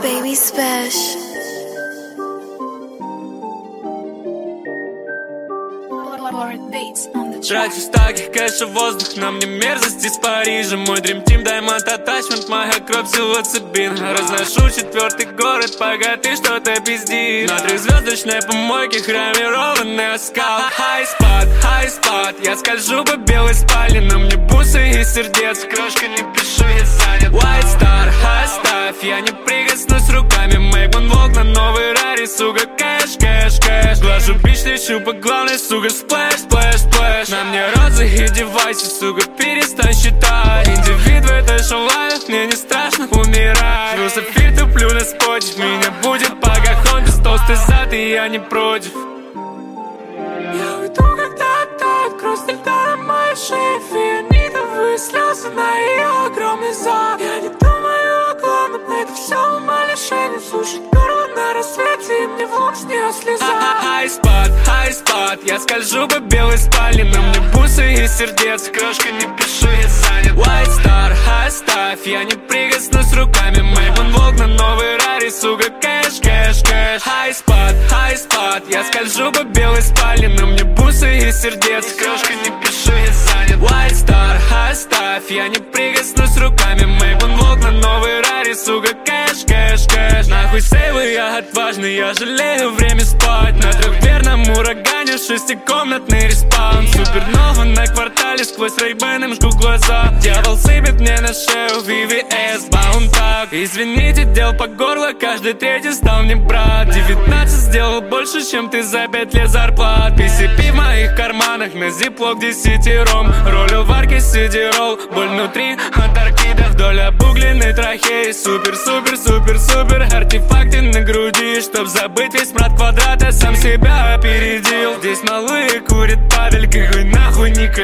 Baby Special. Трачу стаки кэша, воздух, на мне мерзость из Парижа. Мой Dream Team, Diamond Attachment, моя кровь псилоцибин. Разношу 4-й город, пока ты что-то пиздишь. На 3-звездочной помойке хромированный оскал. High spot, я скольжу по белой спальне. На мне бусы и сердец, крошка, не пишу, я занят. White Star, оставь, я не прикоснусь руками. Make one walk на новый Рари, сука, кэш. Глажу бич, лечу по главной, сука, сплэш. На мне розы и девайсы, сука, перестань считать. Индивид в этой шоу-лайф, мне не страшно умирать. Философию туплю на споте, меня будет пока хон без толстой зад, и я не против. Я уйду, когда тает кровь льда на моей шее. Фианитовые слезы на ее огромный зад. Я не думаю о главном, это все умалишение. Слушать горло на рассвете, и мне в лоб с нее слеза. High spot, я скольжу по белой спальне. На мне бусы и сердец, крошка, не пишу, я занят. White Star, оставь, я не прикоснусь руками. Make one walk на новый Рари, сука, кэш. High spot, я скольжу по белой спальне. На мне бусы и сердец, крошка, не пишу, я занят. White Star, оставь, я не прикоснусь руками. Make one walk на новый Рари, сука, кэш. Нахуй сейвы, я отважный, я жалею время спать. На трехверном урагане 6-комнатный респаун. Супернова на квартале, сквозь рейбены жгу глаза. Дьявол сыпет мне на шею, VVS, баунтак. Извините, дел по горло, каждый третий стал мне брат. 19 сделал больше, чем ты за 5 лет зарплат. PCP в моих карманах, на зиплок 10-ром. Ролю в арке, сидирол, боль внутри, Антарктида. Вдоль обугленной трахеи, супер артефакты на груди. Чтоб забыть весь мрак квадрата, сам себя опередил. Здесь малые курят падаль, какой нахуй не